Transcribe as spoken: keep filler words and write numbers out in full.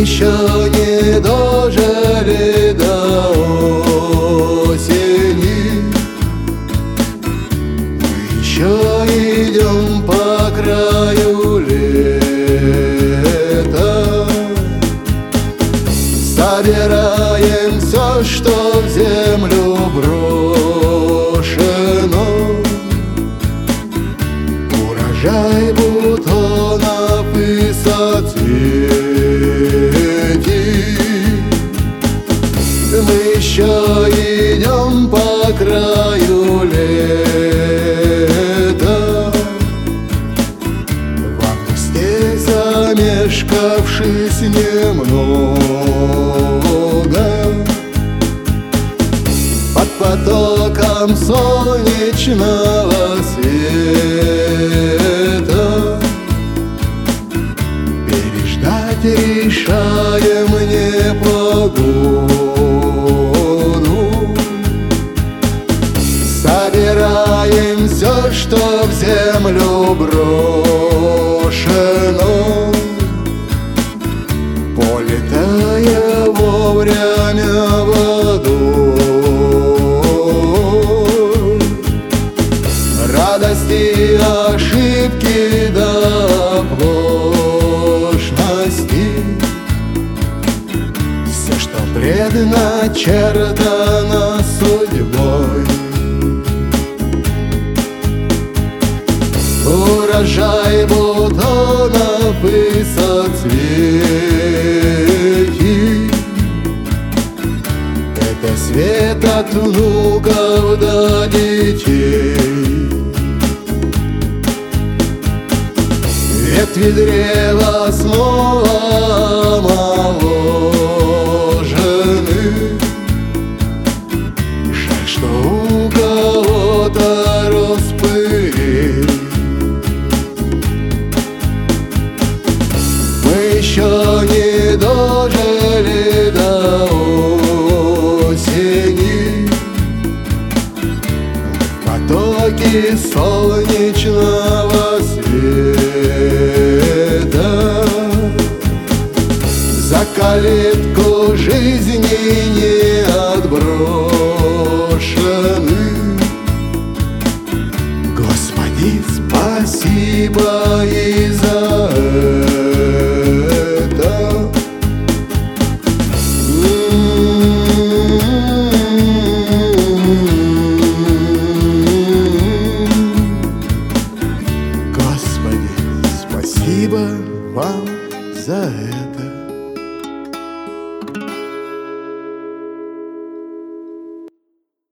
еще не дожили до осени, мы еще идем по краю лета, собираем все, что в землю брошено. Урожай бутонов и соцветий, мы еще идем по краю лета, в августе замешкавшись немного, под потоком солнечного света переждать решаем непогоду, собираем все, что в землю брошено, полетая вовремя водой. Радости, ошибки до оплошности, все, что предначертано судьбой. Урожай бутонов и соцветий, это свет от внуков до детей. Ветви древа снова омоложены, жаль, что у кого-то распыль. Мы еще не дожили до осени, в потоке солнечного света, за калитку жизни не отброшены. Господи, спасибо и за это. Господи, спасибо вам за это.